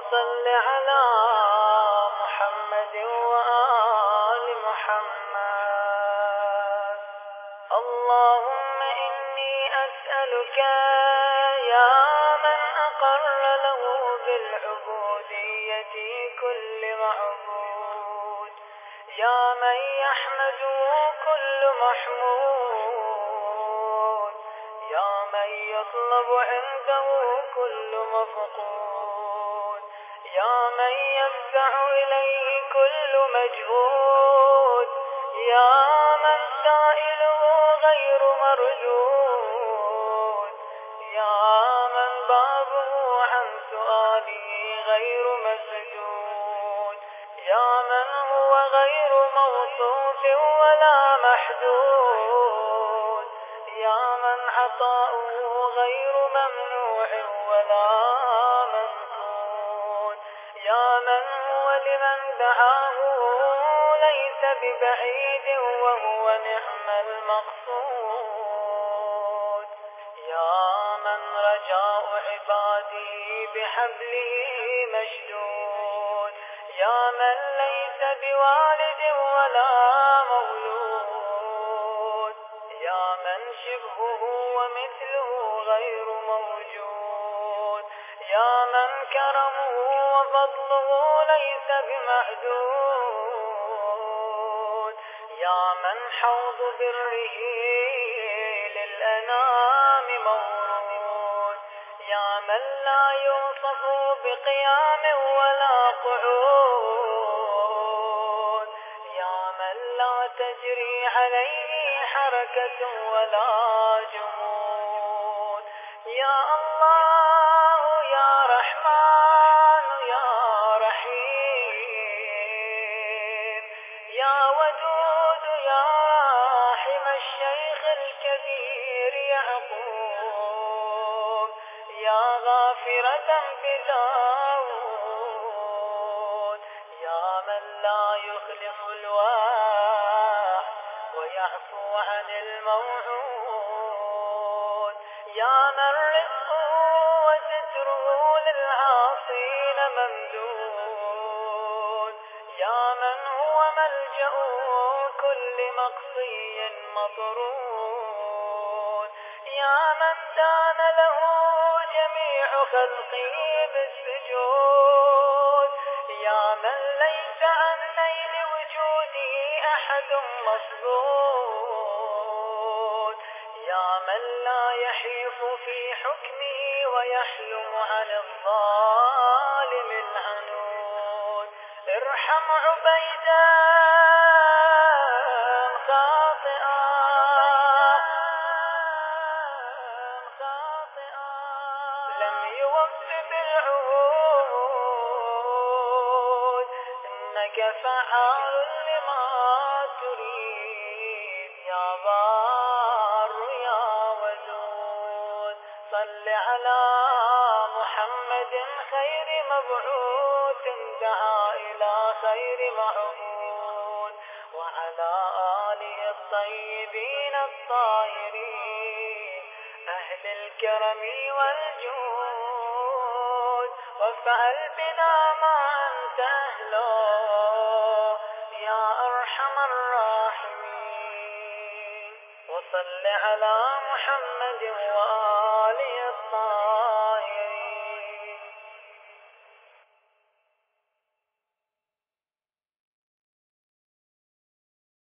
صل على محمد وآل محمد. اللهم إني أسألك يا من أقر له بالعبودية كل معبود، يا من يحمده كل محمود، يا من يطلب عنده كل مفقود، يا من يفزع إليه كل مجهود، يا من سائله غير مردود، يا من بابه عن سؤاله غير مسدود، يا من هو غير موصوف ولا محدود، يا من عطاؤه غير ممنوع ولا منقود، يا من هو لمن دعاه ليس ببعيد وهو نعم المقصود، يا من رجاء عبادي بحبله مشدود، يا من ليس بوالد ولا مولود، يا من شبهه ومثله غير موجود، يا من كرمه وفضله ليس بمحدود، يا من حوض بره للأنام مورود، يا من لا يوصف بقيام ولا قعود، يا من لا تجري عليه حركة ولا جمود، يا الله يا رحمن يا رحيم، يا ودود يا راحم الشيخ الكبير يعقوب، يا غافرة بداود، يا من لا يخلف الوعد ويعفو عن الموعود، يا من رزقه وستره للعاصين ممدود، يا من هو ملجأ كل مقصي مطرود، يا من دان له جميع خلقه بالسجود، يا من ليس عن نيل وجوده أحد مصدود، يا من لا يحيف في حكمه ويحلم عن الظالم العنود، ارحم عبيدا خاطئا لم يوف بالعهود، إنك فعال لما تريد يا بار يا ودود. صل على محمد خير مبعوث دعا إلى خير معبود، وعلى آله الطيبين الطاهرين أهل الكرم والجود، وافعل بنا ما أنت أهله يا أرحم الراحمين. وصل على محمد وآله الطاهرين.